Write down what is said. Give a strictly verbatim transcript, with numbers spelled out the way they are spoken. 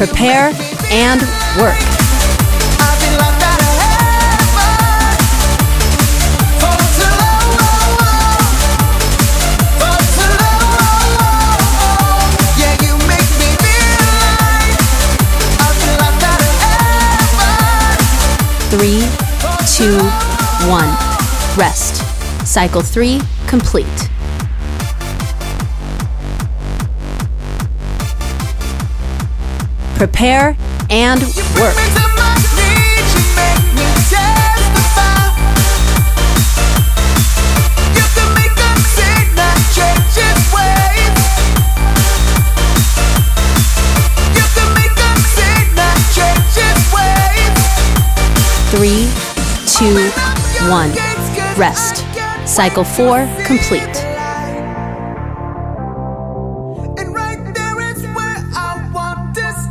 Prepare and work. Three, two, one. Rest. Cycle three complete. Prepare and work. Three, two, one. Rest. Cycle four complete.